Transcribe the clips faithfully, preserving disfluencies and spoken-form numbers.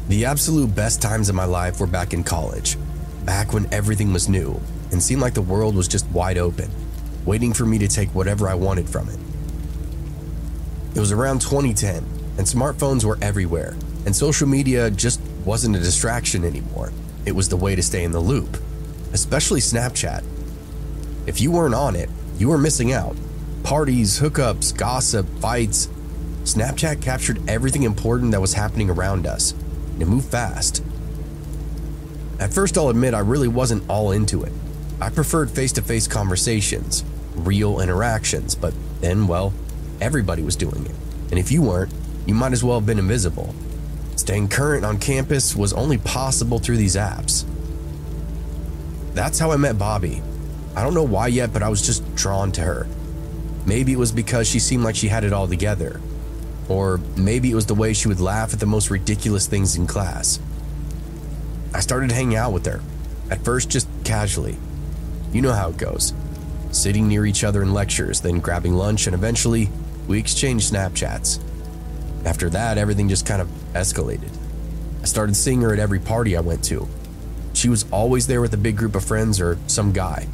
The absolute best times of my life were back in college, back when everything was new and seemed like the world was just wide open, waiting for me to take whatever I wanted from it. It was around twenty ten, and smartphones were everywhere, and social media just wasn't a distraction anymore. It was the way to stay in the loop, especially Snapchat. If you weren't on it, you were missing out. Parties, hookups, gossip, fights. Snapchat captured everything important that was happening around us, and it moved fast. At first, I'll admit I really wasn't all into it. I preferred face-to-face conversations, real interactions, but then, well, everybody was doing it. And if you weren't, you might as well have been invisible. Staying current on campus was only possible through these apps. That's how I met Bobby. I don't know why yet, but I was just drawn to her. Maybe it was because she seemed like she had it all together. Or maybe it was the way she would laugh at the most ridiculous things in class. I started hanging out with her, at first just casually. You know how it goes. Sitting near each other in lectures, then grabbing lunch, and eventually we exchanged Snapchats. After that, everything just kind of escalated. I started seeing her at every party I went to. She was always there with a big group of friends or some guy.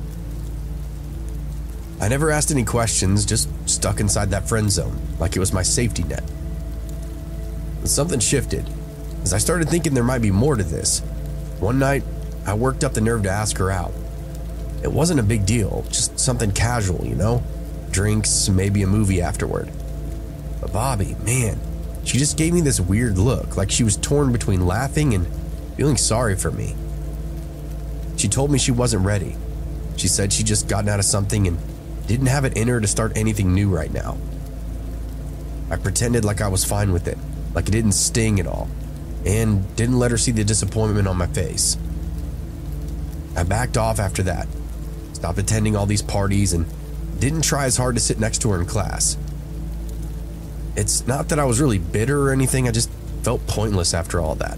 I never asked any questions, just stuck inside that friend zone, like it was my safety net. But something shifted, as I started thinking there might be more to this. One night, I worked up the nerve to ask her out. It wasn't a big deal, just something casual, you know? Drinks, maybe a movie afterward. But Bobby, man, she just gave me this weird look, like she was torn between laughing and feeling sorry for me. She told me she wasn't ready. She said she'd just gotten out of something and didn't have it in her to start anything new right now. I pretended like I was fine with it, like it didn't sting at all, and didn't let her see the disappointment on my face. I backed off after that, stopped attending all these parties, and didn't try as hard to sit next to her in class. It's not that I was really bitter or anything, I just felt pointless after all that.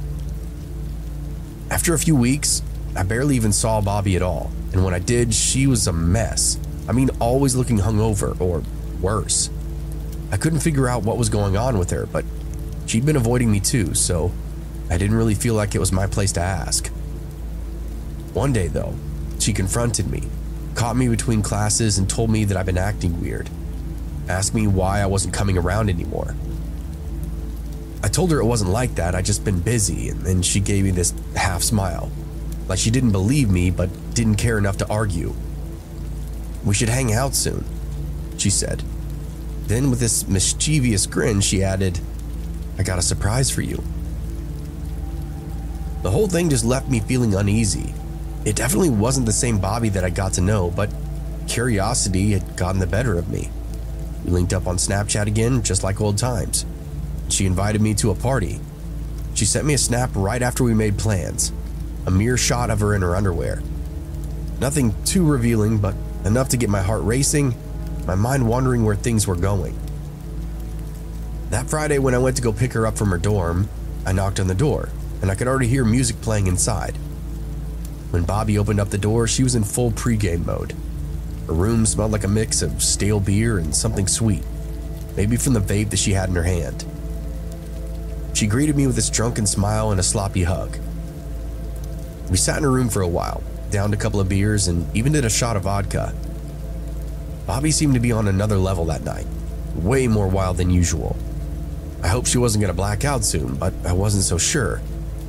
After a few weeks, I barely even saw Bobby at all, and when I did, she was a mess. I mean, always looking hungover, or worse. I couldn't figure out what was going on with her, but she'd been avoiding me too, so I didn't really feel like it was my place to ask. One day, though, she confronted me, caught me between classes, and told me that I'd been acting weird. Asked me why I wasn't coming around anymore. I told her it wasn't like that, I'd just been busy, and then she gave me this half smile, like she didn't believe me but didn't care enough to argue. "We should hang out soon," she said. Then with this mischievous grin, she added, "I got a surprise for you." The whole thing just left me feeling uneasy. It definitely wasn't the same Bobby that I got to know, but curiosity had gotten the better of me. We linked up on Snapchat again, just like old times. She invited me to a party. She sent me a snap right after we made plans, a mere shot of her in her underwear. Nothing too revealing, but enough to get my heart racing, my mind wondering where things were going. That Friday when I went to go pick her up from her dorm, I knocked on the door, and I could already hear music playing inside. When Bobby opened up the door, she was in full pregame mode. Her room smelled like a mix of stale beer and something sweet, maybe from the vape that she had in her hand. She greeted me with this drunken smile and a sloppy hug. We sat in her room for a while, downed a couple of beers, and even did a shot of vodka. Bobby seemed to be on another level that night, way more wild than usual. I hoped she wasn't going to black out soon, but I wasn't so sure.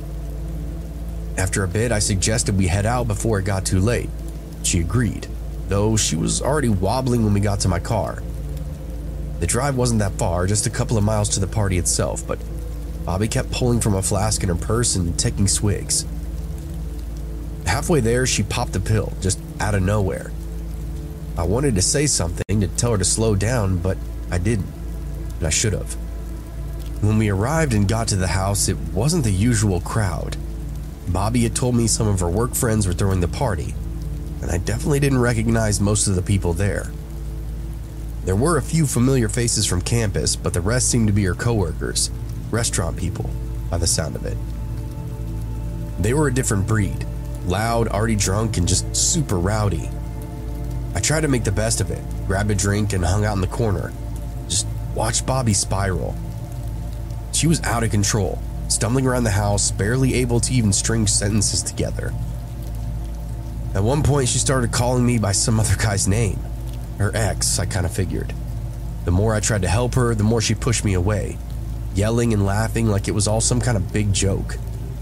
After a bit, I suggested we head out before it got too late. She agreed, though she was already wobbling when we got to my car. The drive wasn't that far, just a couple of miles to the party itself, but Bobby kept pulling from a flask in her purse and taking swigs. Halfway there, she popped a pill, just out of nowhere. I wanted to say something to tell her to slow down, but I didn't, and I should have. When we arrived and got to the house, it wasn't the usual crowd. Bobby had told me some of her work friends were throwing the party, and I definitely didn't recognize most of the people there. There were a few familiar faces from campus, but the rest seemed to be her coworkers, restaurant people, by the sound of it. They were a different breed, loud, already drunk, and just super rowdy. I tried to make the best of it, grabbed a drink, and hung out in the corner. Just watched Bobby spiral. She was out of control, stumbling around the house, barely able to even string sentences together. At one point, she started calling me by some other guy's name. Her ex, I kind of figured. The more I tried to help her, the more she pushed me away, yelling and laughing like it was all some kind of big joke.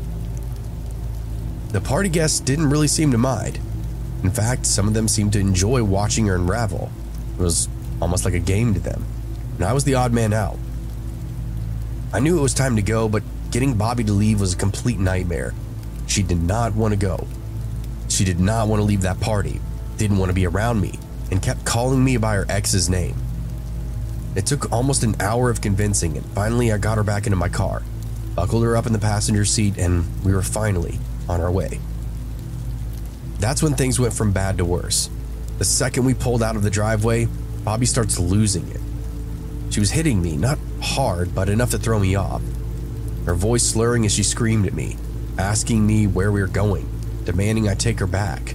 The party guests didn't really seem to mind. In fact, some of them seemed to enjoy watching her unravel. It was almost like a game to them, and I was the odd man out. I knew it was time to go, but getting Bobby to leave was a complete nightmare. She did not want to go. She did not want to leave that party, didn't want to be around me, and kept calling me by her ex's name. It took almost an hour of convincing, and finally I got her back into my car, buckled her up in the passenger seat, and we were finally on our way. That's when things went from bad to worse. The second we pulled out of the driveway, Bobby starts losing it. She was hitting me, not hard, but enough to throw me off. Her voice slurring as she screamed at me, asking me where we were going, demanding I take her back.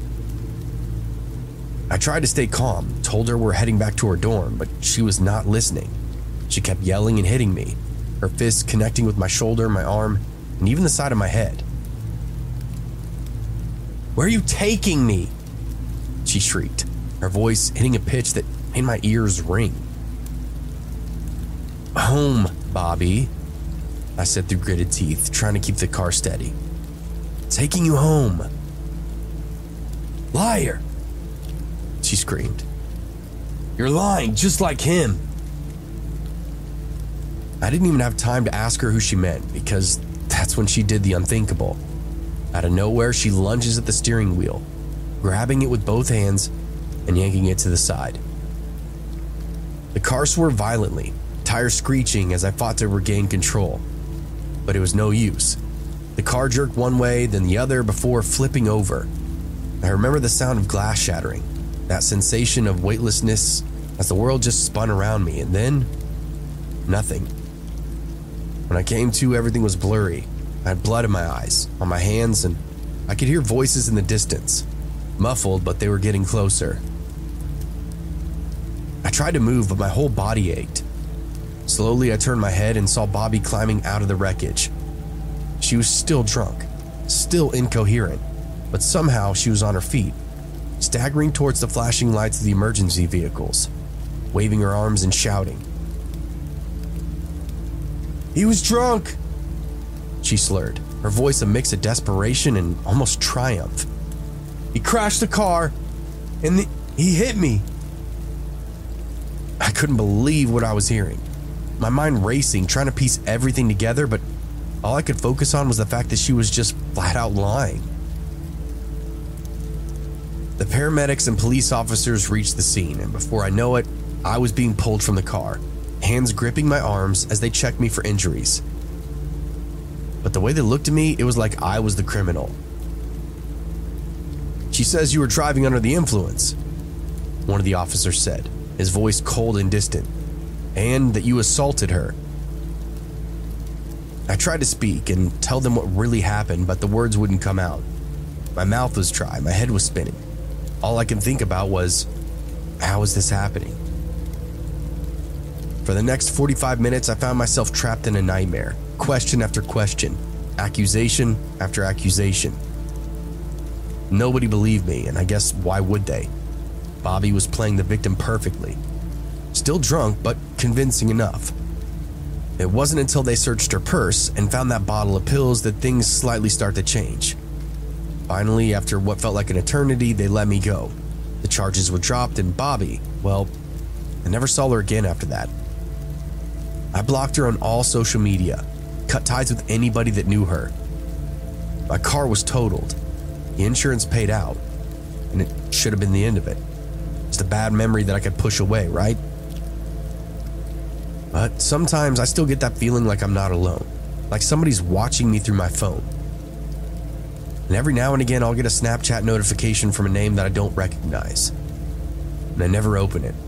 I tried to stay calm, told her we're heading back to her dorm, but she was not listening. She kept yelling and hitting me, her fists connecting with my shoulder, my arm, and even the side of my head. "Where are you taking me?" she shrieked, her voice hitting a pitch that made my ears ring. "Home, Bobby," I said through gritted teeth, trying to keep the car steady. "Taking you home." "Liar," she screamed. "You're lying just like him." I didn't even have time to ask her who she meant, because that's when she did the unthinkable. Out of nowhere, she lunges at the steering wheel, grabbing it with both hands and yanking it to the side. The car swerved violently, tires screeching as I fought to regain control. But it was no use. The car jerked one way, then the other before flipping over. I remember the sound of glass shattering, that sensation of weightlessness as the world just spun around me, and then nothing. When I came to, everything was blurry. I had blood in my eyes, on my hands, and I could hear voices in the distance, muffled, but they were getting closer. I tried to move, but my whole body ached. Slowly, I turned my head and saw Bobby climbing out of the wreckage. She was still drunk, still incoherent, but somehow she was on her feet, staggering towards the flashing lights of the emergency vehicles, waving her arms and shouting. "He was drunk," she slurred, her voice a mix of desperation and almost triumph. "He crashed the car, and the, he hit me." I couldn't believe what I was hearing. My mind racing, trying to piece everything together, but all I could focus on was the fact that she was just flat out lying. The paramedics and police officers reached the scene, and before I know it, I was being pulled from the car, hands gripping my arms as they checked me for injuries. But the way they looked at me, it was like I was the criminal. "She says you were driving under the influence," one of the officers said, his voice cold and distant, "and that you assaulted her." I tried to speak and tell them what really happened, but the words wouldn't come out. My mouth was dry, my head was spinning. All I could think about was, how is this happening? For the next forty-five minutes, I found myself trapped in a nightmare, question after question, accusation after accusation. Nobody believed me, and I guess why would they? Bobby was playing the victim perfectly. Still drunk, but convincing enough. It wasn't until they searched her purse and found that bottle of pills that things slightly start to change. Finally, after what felt like an eternity, they let me go. The charges were dropped, and Bobby, well, I never saw her again after that. I blocked her on all social media, cut ties with anybody that knew her. My car was totaled. The insurance paid out, and it should have been the end of it. Just a bad memory that I could push away, right? But sometimes I still get that feeling like I'm not alone, like somebody's watching me through my phone. And every now and again, I'll get a Snapchat notification from a name that I don't recognize, and I never open it.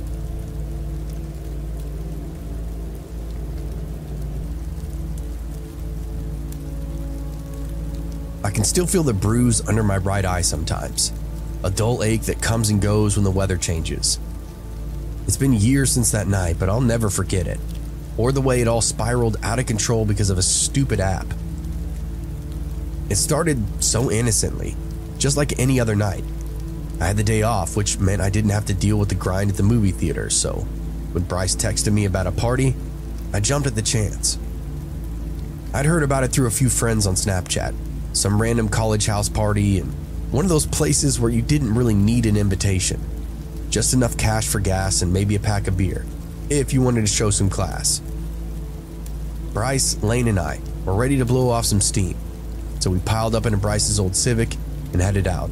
I can still feel the bruise under my right eye sometimes, a dull ache that comes and goes when the weather changes. It's been years since that night, but I'll never forget it. or the way it all spiraled out of control because of a stupid app. It started so innocently, just like any other night. I had the day off, which meant I didn't have to deal with the grind at the movie theater, so when Bryce texted me about a party, I jumped at the chance. I'd heard about it through a few friends on Snapchat, some random college house party, and one of those places where you didn't really need an invitation. Just enough cash for gas and maybe a pack of beer, if you wanted to show some class. Bryce, Lane, and I were ready to blow off some steam, so we piled up into Bryce's old Civic and headed out.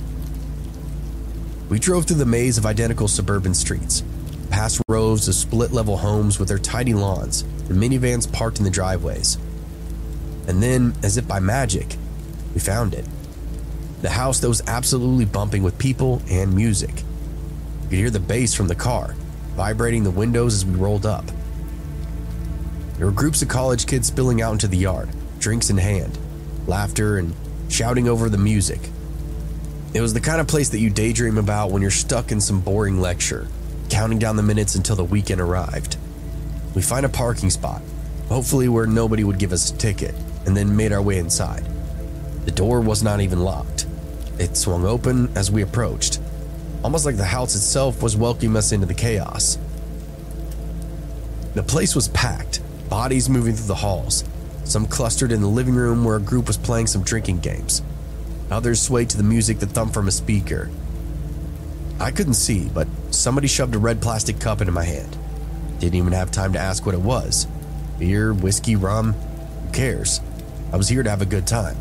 We drove through the maze of identical suburban streets, past rows of split-level homes with their tidy lawns and minivans parked in the driveways. And then, as if by magic, we found it. The house that was absolutely bumping with people and music. You could hear the bass from the car, vibrating the windows as we rolled up. There were groups of college kids spilling out into the yard, drinks in hand, laughter, and shouting over the music. It was the kind of place that you daydream about when you're stuck in some boring lecture, counting down the minutes until the weekend arrived. We find a parking spot, hopefully where nobody would give us a ticket, and then made our way inside. The door was not even locked. It swung open as we approached, almost like the house itself was welcoming us into the chaos. The place was packed, bodies moving through the halls, some clustered in the living room where a group was playing some drinking games. Others swayed to the music that thumped from a speaker. I couldn't see, but somebody shoved a red plastic cup into my hand. Didn't even have time to ask what it was. Beer, whiskey, rum, who cares? I was here to have a good time.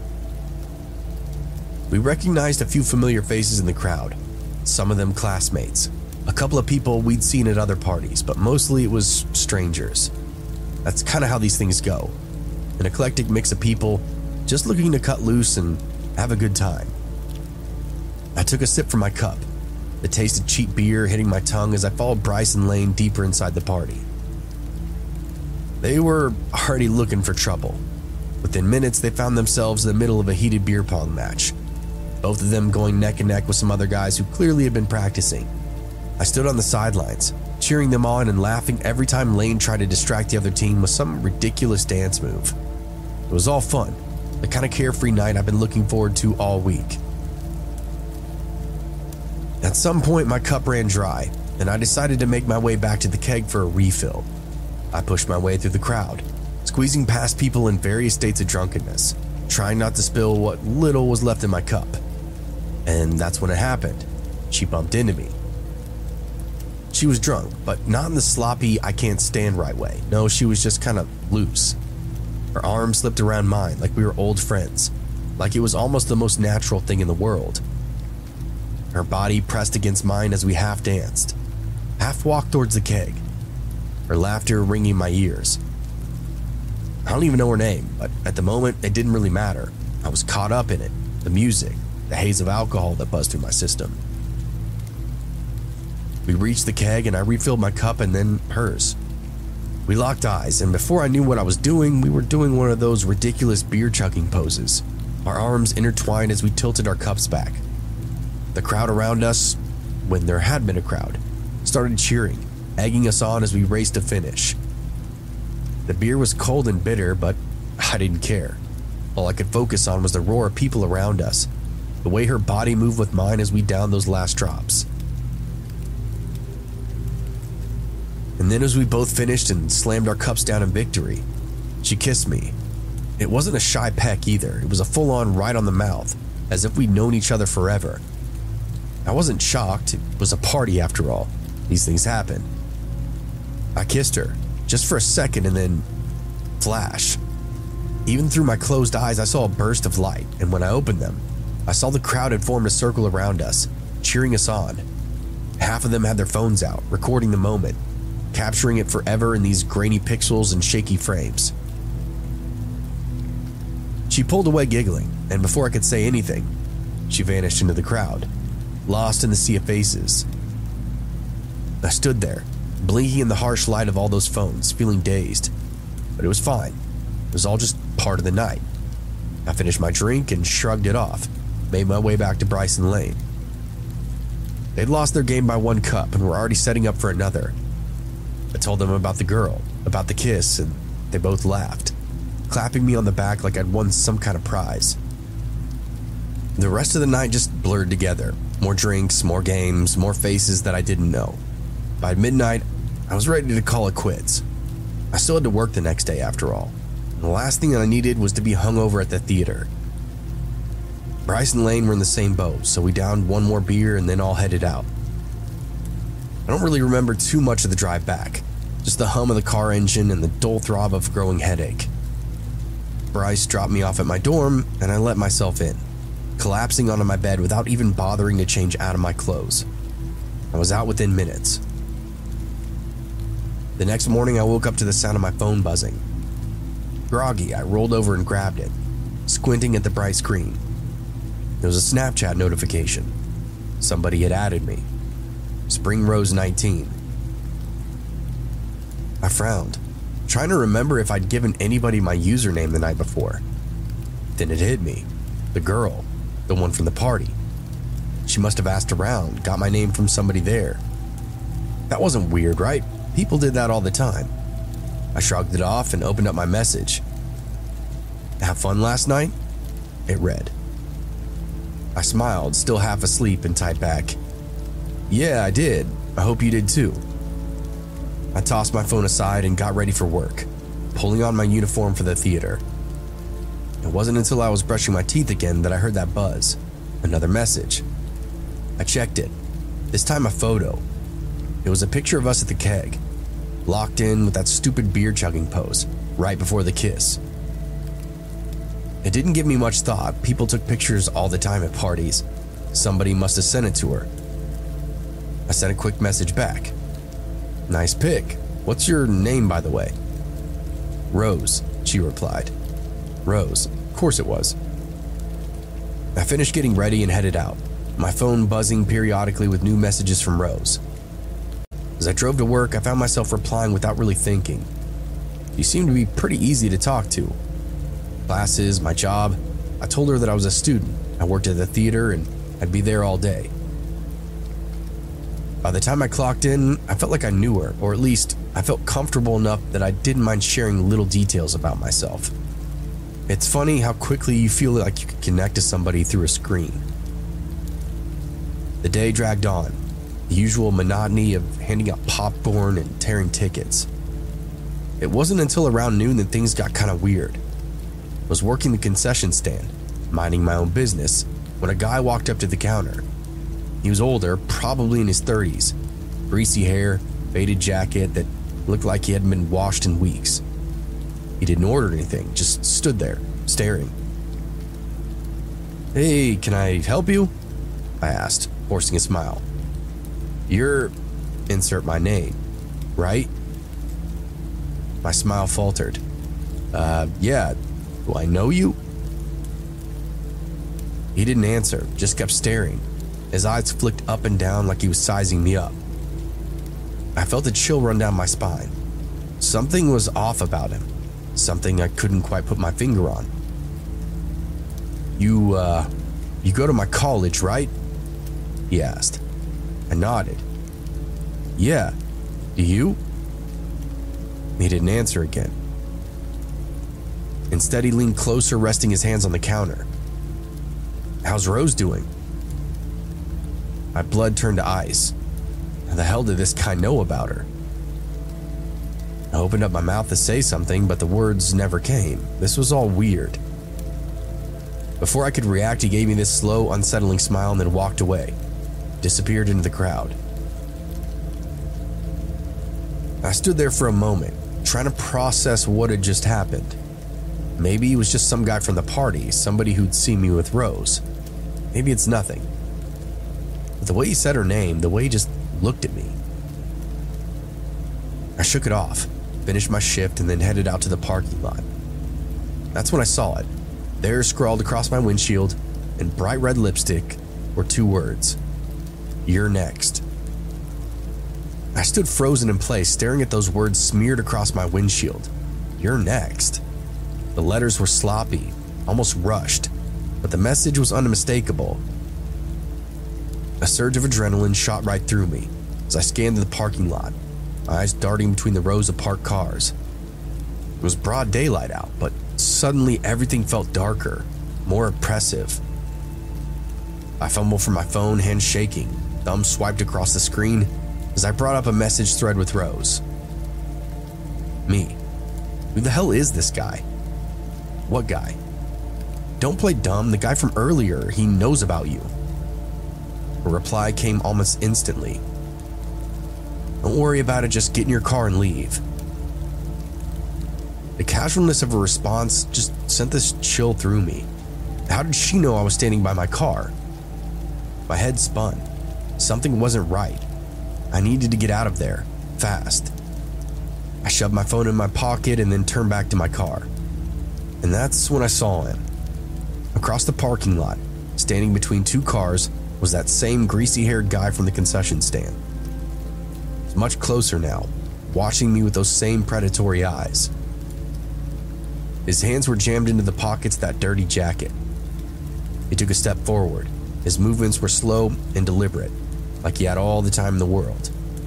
We recognized a few familiar faces in the crowd, some of them classmates, a couple of people we'd seen at other parties, but mostly it was strangers. That's kind of how these things go. An eclectic mix of people just looking to cut loose and have a good time. I took a sip from my cup, the taste of cheap beer hitting my tongue as I followed Bryce and Lane deeper inside the party. They were already looking for trouble. Within minutes, they found themselves in the middle of a heated beer pong match, both of them going neck and neck with some other guys who clearly had been practicing. I stood on the sidelines, cheering them on and laughing every time Lane tried to distract the other team with some ridiculous dance move. It was all fun, the kind of carefree night I've been looking forward to all week. At some point, my cup ran dry, and I decided to make my way back to the keg for a refill. I pushed my way through the crowd, squeezing past people in various states of drunkenness, trying not to spill what little was left in my cup. And that's when it happened. She bumped into me. She was drunk, but not in the sloppy, I can't stand right way. No, she was just kind of loose. Her arm slipped around mine like we were old friends, like it was almost the most natural thing in the world. Her body pressed against mine as we half danced, half walked towards the keg, her laughter ringing my ears. I don't even know her name, but at the moment, it didn't really matter. I was caught up in it, the music, the haze of alcohol that buzzed through my system. We reached the keg and I refilled my cup and then hers. We locked eyes, and before I knew what I was doing, we were doing one of those ridiculous beer chugging poses, our arms intertwined as we tilted our cups back. The crowd around us, when there had been a crowd, started cheering, egging us on as we raced to finish. The beer was cold and bitter, but I didn't care. All I could focus on was the roar of people around us, the way her body moved with mine as we downed those last drops. And then as we both finished and slammed our cups down in victory, she kissed me. It wasn't a shy peck either, it was a full-on right on the mouth, as if we'd known each other forever. I wasn't shocked, it was a party after all. These things happen. I kissed her, just for a second, and then flash. Even through my closed eyes, I saw a burst of light, and when I opened them, I saw the crowd had formed a circle around us, cheering us on. Half of them had their phones out, recording the moment, capturing it forever in these grainy pixels and shaky frames. She pulled away giggling, and before I could say anything, she vanished into the crowd, lost in the sea of faces. I stood there, blinking in the harsh light of all those phones, feeling dazed. But it was fine. It was all just part of the night. I finished my drink and shrugged it off, made my way back to Bryce and Lane. They'd lost their game by one cup and were already setting up for another. I told them about the girl, about the kiss, and they both laughed, clapping me on the back like I'd won some kind of prize. The rest of the night just blurred together. More drinks, more games, more faces that I didn't know. By midnight, I was ready to call it quits. I still had to work the next day after all. And the last thing that I needed was to be hungover at the theater. Bryce and Lane were in the same boat, so we downed one more beer and then all headed out. I don't really remember too much of the drive back, just the hum of the car engine and the dull throb of a growing headache. Bryce dropped me off at my dorm, and I let myself in, collapsing onto my bed without even bothering to change out of my clothes. I was out within minutes. The next morning, I woke up to the sound of my phone buzzing. Groggy, I rolled over and grabbed it, squinting at the bright screen. There was a Snapchat notification. Somebody had added me. Spring Rose nineteen. I frowned, trying to remember if I'd given anybody my username the night before. Then it hit me. The girl, the one from the party. She must have asked around, got my name from somebody there. That wasn't weird, right? People did that all the time. I shrugged it off and opened up my message. Have fun last night? It read. I smiled, still half asleep, and typed back, Yeah, I did. I hope you did too. I tossed my phone aside and got ready for work, pulling on my uniform for the theater. It wasn't until I was brushing my teeth again that I heard that buzz. Another message. I checked it. This time a photo. It was a picture of us at the keg, locked in with that stupid beer chugging pose, right before the kiss. It didn't give me much thought. People took pictures all the time at parties. Somebody must have sent it to her. I sent a quick message back. Nice pic. What's your name, by the way? Rose, she replied. Rose, of course it was. I finished getting ready and headed out, my phone buzzing periodically with new messages from Rose. As I drove to work, I found myself replying without really thinking. She seemed to be pretty easy to talk to. Classes, my job. I told her that I was a student. I worked at the theater and I'd be there all day. By the time I clocked in, I felt like I knew her, or at least I felt comfortable enough that I didn't mind sharing little details about myself. It's funny how quickly you feel like you can connect to somebody through a screen. The day dragged on, the usual monotony of handing out popcorn and tearing tickets. It wasn't until around noon that things got kind of weird. I was working the concession stand, minding my own business, when a guy walked up to the counter. He was older, probably in his thirties, greasy hair, faded jacket that looked like he hadn't been washed in weeks. He didn't order anything, just stood there, staring. Hey, can I help you? I asked, forcing a smile. You're, insert my name, right? My smile faltered. Uh, yeah, do I know you? He didn't answer, just kept staring. His eyes flicked up and down like he was sizing me up. I felt a chill run down my spine. Something was off about him, something I couldn't quite put my finger on. You, uh, you go to my college, right? He asked. I nodded. Yeah, do you? He didn't answer again. Instead, he leaned closer, resting his hands on the counter. How's Rose doing? My blood turned to ice. How the hell did this guy know about her? I opened up my mouth to say something, but the words never came. This was all weird. Before I could react, he gave me this slow, unsettling smile and then walked away, disappeared into the crowd. I stood there for a moment, trying to process what had just happened. Maybe he was just some guy from the party, somebody who'd seen me with Rose. Maybe it's nothing. But the way he said her name, the way he just looked at me. I shook it off, finished my shift, and then headed out to the parking lot. That's when I saw it. There, scrawled across my windshield, in bright red lipstick, were two words. You're next. I stood frozen in place, staring at those words smeared across my windshield. You're next. The letters were sloppy, almost rushed, but the message was unmistakable. A surge of adrenaline shot right through me as I scanned the parking lot. my eyes darting between the rows of parked cars. It was broad daylight out, but suddenly everything felt darker, more oppressive. I fumbled for my phone, hands shaking, thumb swiped across the screen as I brought up a message thread with Rose. Me. Who the hell is this guy? What guy? Don't play dumb, the guy from earlier, he knows about you. A reply came almost instantly. Don't worry about it, just get in your car and leave. The casualness of her response just sent this chill through me. How did she know I was standing by my car? My head spun. Something wasn't right. I needed to get out of there, fast. I shoved my phone in my pocket and then turned back to my car. And that's when I saw him. Across the parking lot, standing between two cars, was that same greasy-haired guy from the concession stand. He's much closer now, watching me with those same predatory eyes. His hands were jammed into the pockets of that dirty jacket. He took a step forward. His movements were slow and deliberate, like he had all the time in the world.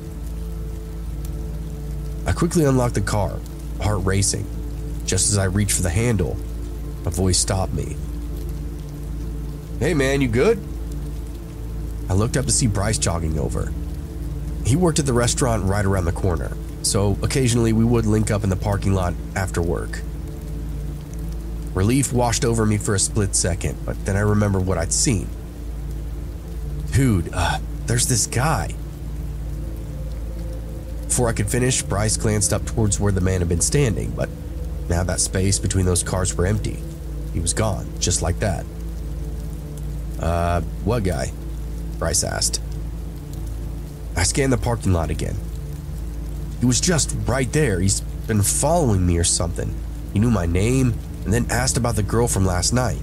I quickly unlocked the car, heart racing. Just as I reached for the handle, a voice stopped me. Hey man, you good? I looked up to see Bryce jogging over. He worked at the restaurant right around the corner, so occasionally we would link up in the parking lot after work. Relief washed over me for a split second, but then I remembered what I'd seen. Dude, uh, there's this guy. Before I could finish, Bryce glanced up towards where the man had been standing, but now that space between those cars were empty. He was gone, just like that. Uh, what guy? Bryce asked. I scanned the parking lot again. He was just right there. He's been following me or something. He knew my name and then asked about the girl from last night.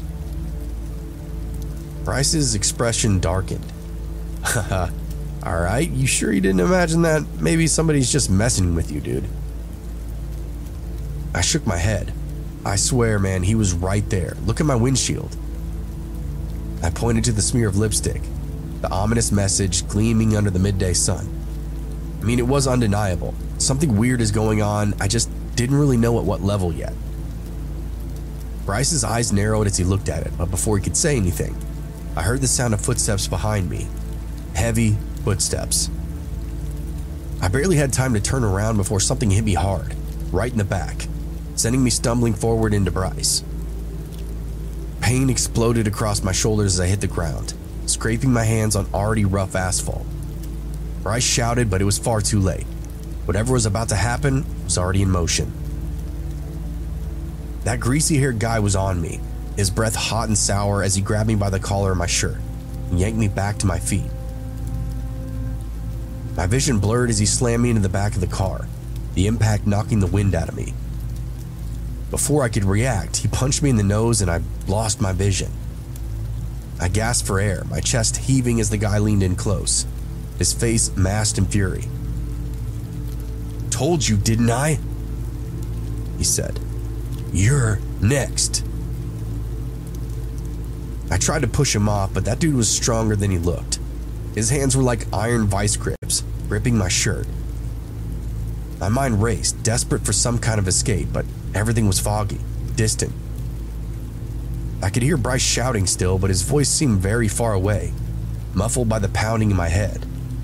Bryce's expression darkened. Haha, alright, you sure you didn't imagine that maybe somebody's just messing with you, dude? I shook my head. I swear, man, he was right there. Look at my windshield. I pointed to the smear of lipstick, the ominous message gleaming under the midday sun. I mean, it was undeniable. Something weird is going on, I just didn't really know at what level yet. Bryce's eyes narrowed as he looked at it, but before he could say anything, I heard the sound of footsteps behind me. Heavy footsteps. I barely had time to turn around before something hit me hard, right in the back, sending me stumbling forward into Bryce. Pain exploded across my shoulders as I hit the ground, scraping my hands on already rough asphalt. Bryce shouted, but it was far too late. Whatever was about to happen was already in motion. That greasy-haired guy was on me, his breath hot and sour as he grabbed me by the collar of my shirt and yanked me back to my feet. My vision blurred as he slammed me into the back of the car, the impact knocking the wind out of me. Before I could react, he punched me in the nose and I lost my vision. I gasped for air, my chest heaving as the guy leaned in close, his face masked in fury. Told you, didn't I? He said. You're next. I tried to push him off, but that dude was stronger than he looked. His hands were like iron vice grips, gripping my shirt. My mind raced, desperate for some kind of escape, but everything was foggy, distant. I could hear Bryce shouting still, but his voice seemed very far away, muffled by the pounding in my head.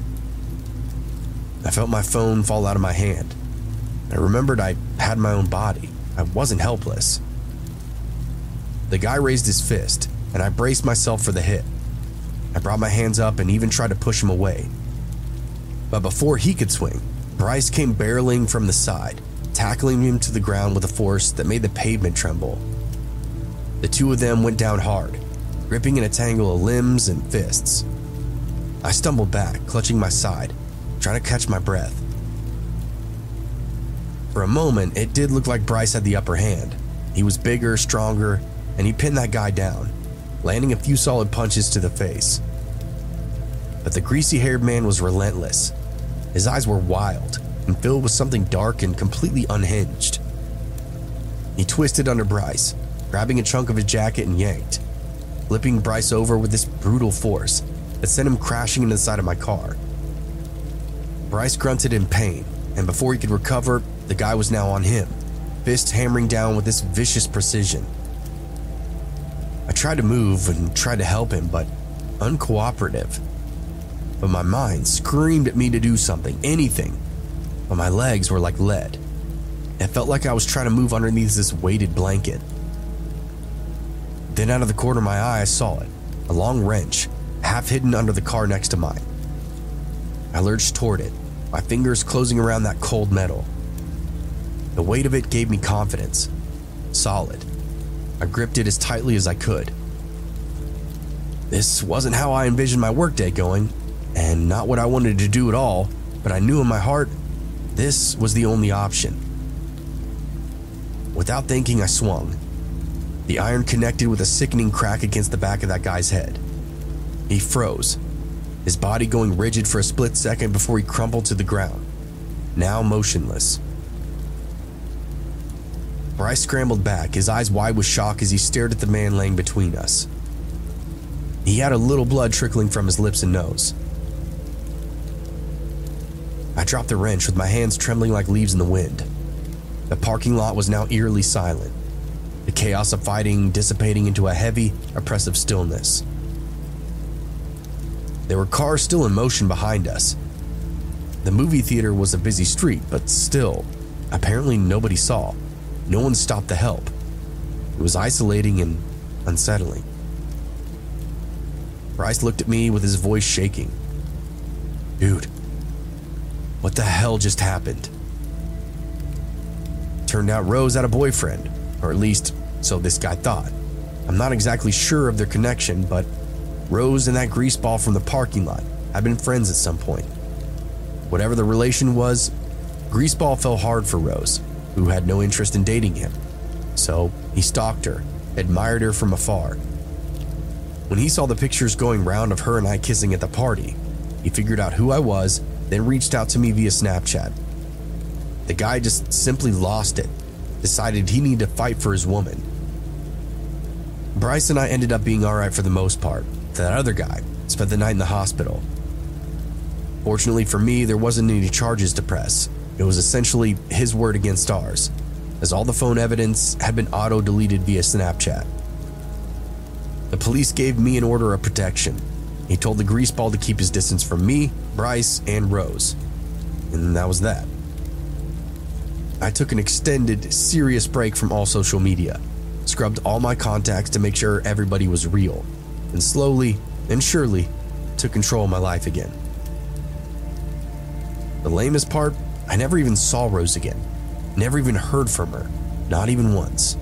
I felt my phone fall out of my hand. I remembered I had my own body. I wasn't helpless. The guy raised his fist, and I braced myself for the hit. I brought my hands up and even tried to push him away. But before he could swing, Bryce came barreling from the side, tackling him to the ground with a force that made the pavement tremble. The two of them went down hard, gripping in a tangle of limbs and fists. I stumbled back, clutching my side, trying to catch my breath. For a moment, it did look like Bryce had the upper hand. He was bigger, stronger, and he pinned that guy down, landing a few solid punches to the face. But the greasy-haired man was relentless. His eyes were wild and filled with something dark and completely unhinged. He twisted under Bryce, grabbing a chunk of his jacket and yanked, flipping Bryce over with this brutal force that sent him crashing into the side of my car. Bryce grunted in pain, and before he could recover, the guy was now on him, fists hammering down with this vicious precision. I tried to move and tried to help him, but uncooperative. But my mind screamed at me to do something, anything, but my legs were like lead. It felt like I was trying to move underneath this weighted blanket. Then out of the corner of my eye, I saw it, a long wrench, half hidden under the car next to mine. I lurched toward it, my fingers closing around that cold metal. The weight of it gave me confidence. Solid. I gripped it as tightly as I could. This wasn't how I envisioned my workday going, and not what I wanted to do at all, but I knew in my heart, this was the only option. Without thinking, I swung. The iron connected with a sickening crack against the back of that guy's head. He froze, his body going rigid for a split second before he crumpled to the ground, now motionless. Bryce scrambled back, his eyes wide with shock as he stared at the man laying between us. He had a little blood trickling from his lips and nose. I dropped the wrench with my hands trembling like leaves in the wind. The parking lot was now eerily silent, the chaos of fighting dissipating into a heavy, oppressive stillness. There were cars still in motion behind us. The movie theater was a busy street, but still, apparently nobody saw. No one stopped to help. It was isolating and unsettling. Bryce looked at me with his voice shaking. Dude, what the hell just happened? Turned out Rose had a boyfriend, or at least so this guy thought. I'm not exactly sure of their connection, but Rose and that greaseball from the parking lot had been friends at some point. Whatever the relation was, Greaseball fell hard for Rose, who had no interest in dating him. So he stalked her, admired her from afar. When he saw the pictures going round of her and I kissing at the party, he figured out who I was, then reached out to me via Snapchat. The guy just simply lost it, decided he needed to fight for his woman. Bryce and I ended up being alright for the most part. That other guy spent the night in the hospital. Fortunately for me, there wasn't any charges to press. It was essentially his word against ours, as all the phone evidence had been auto-deleted via Snapchat. The police gave me an order of protection. He told the greaseball to keep his distance from me, Bryce, and Rose. And that was that. I took an extended, serious break from all social media, scrubbed all my contacts to make sure everybody was real, and slowly and surely took control of my life again. The lamest part, I never even saw Rose again. Never even heard from her, not even once.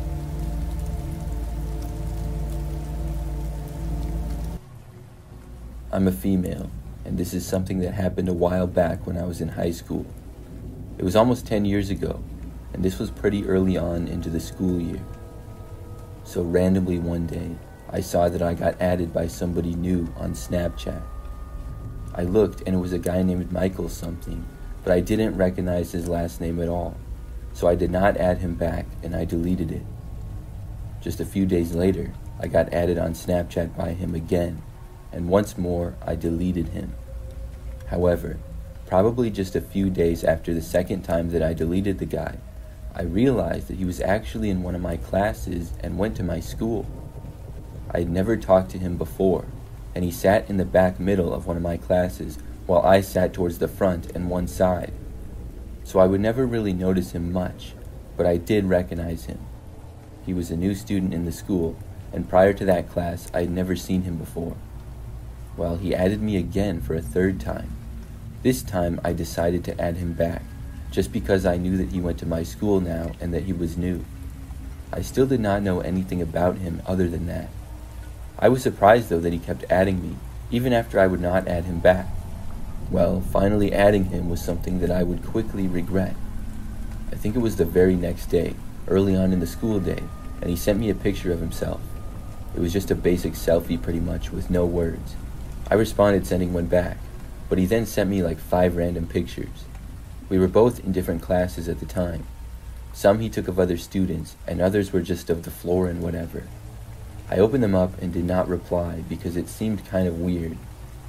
I'm a female, and this is something that happened a while back when I was in high school. It was almost ten years ago, and this was pretty early on into the school year. So randomly one day, I saw that I got added by somebody new on Snapchat. I looked and it was a guy named Michael something, but I didn't recognize his last name at all, so I did not add him back and I deleted it. Just a few days later, I got added on Snapchat by him again, and once more I deleted him. However, probably just a few days after the second time that I deleted the guy, I realized that he was actually in one of my classes and went to my school. I had never talked to him before, and he sat in the back middle of one of my classes while I sat towards the front and one side. So I would never really notice him much, but I did recognize him. He was a new student in the school, and prior to that class, I had never seen him before. Well, he added me again for a third time. This time, I decided to add him back, just because I knew that he went to my school now and that he was new. I still did not know anything about him other than that. I was surprised, though, that he kept adding me, even after I would not add him back. Well, finally adding him was something that I would quickly regret. I think it was the very next day, early on in the school day, and he sent me a picture of himself. It was just a basic selfie pretty much, with no words. I responded sending one back, but he then sent me like five random pictures. We were both in different classes at the time. Some he took of other students, and others were just of the floor and whatever. I opened them up and did not reply because it seemed kind of weird.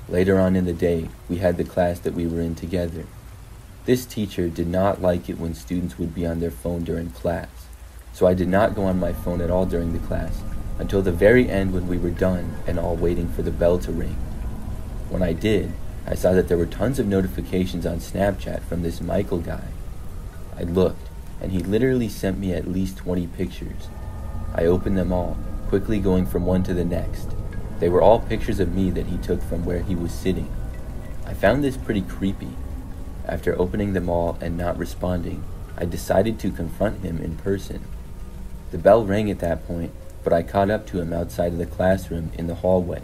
Later on in the day, we had the class that we were in together. This teacher did not like it when students would be on their phone during class, so I did not go on my phone at all during the class until the very end when we were done and all waiting for the bell to ring. When I did, I saw that there were tons of notifications on Snapchat from this Michael guy. I looked, and he literally sent me at least twenty pictures. I opened them all, quickly going from one to the next. They were all pictures of me that he took from where he was sitting. I found this pretty creepy. After opening them all and not responding, I decided to confront him in person. The bell rang at that point, but I caught up to him outside of the classroom in the hallway.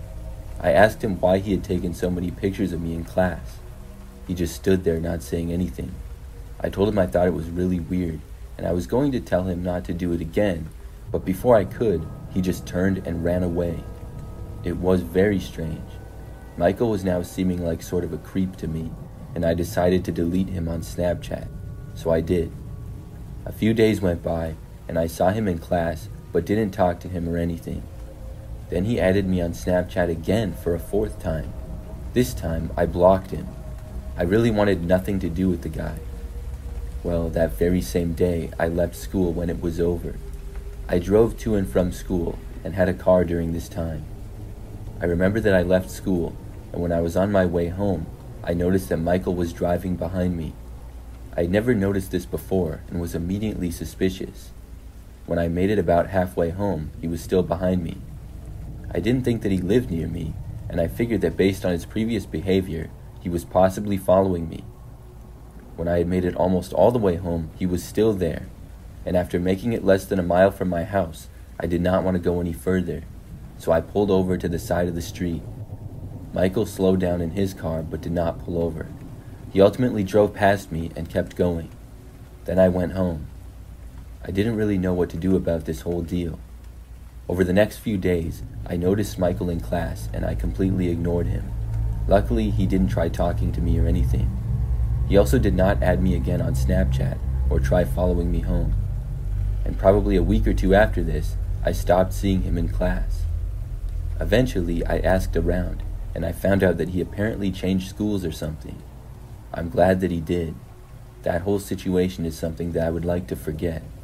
I asked him why he had taken so many pictures of me in class. He just stood there not saying anything. I told him I thought it was really weird, and I was going to tell him not to do it again, but before I could, he just turned and ran away. It was very strange. Michael was now seeming like sort of a creep to me, and I decided to delete him on Snapchat, so I did. A few days went by, and I saw him in class, but didn't talk to him or anything. Then he added me on Snapchat again for a fourth time. This time, I blocked him. I really wanted nothing to do with the guy. Well, that very same day, I left school when it was over. I drove to and from school and had a car during this time. I remember that I left school, and when I was on my way home, I noticed that Michael was driving behind me. I had never noticed this before and was immediately suspicious. When I made it about halfway home, he was still behind me. I didn't think that he lived near me, and I figured that based on his previous behavior, he was possibly following me. When I had made it almost all the way home, he was still there, and after making it less than a mile from my house, I did not want to go any further, so I pulled over to the side of the street. Michael slowed down in his car but did not pull over. He ultimately drove past me and kept going. Then I went home. I didn't really know what to do about this whole deal. Over the next few days, I noticed Michael in class and I completely ignored him. Luckily, he didn't try talking to me or anything. He also did not add me again on Snapchat or try following me home. And probably a week or two after this, I stopped seeing him in class. Eventually, I asked around, and I found out that he apparently changed schools or something. I'm glad that he did. That whole situation is something that I would like to forget.